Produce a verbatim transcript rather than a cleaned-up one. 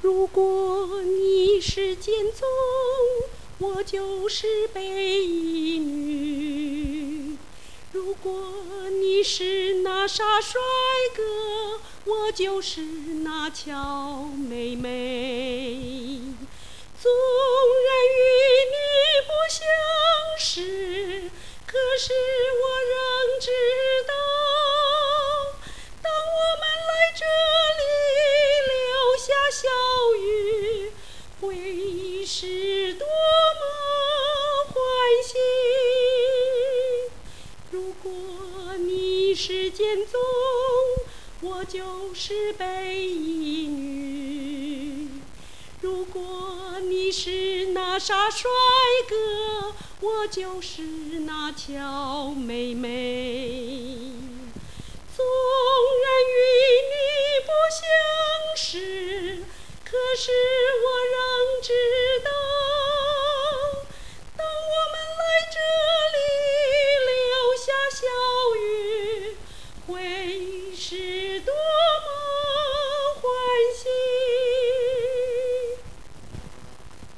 如果你是剑宗，我就是贝衣女；如果你是那傻帅哥，我就是那俏妹妹。纵然与你不相识，可是我仍知道，当我们来这里留下笑语，会是多么欢喜。如果你是剑宗，我就是贝衣女；如果你是那傻帅哥，我就是那俏妹妹。纵然与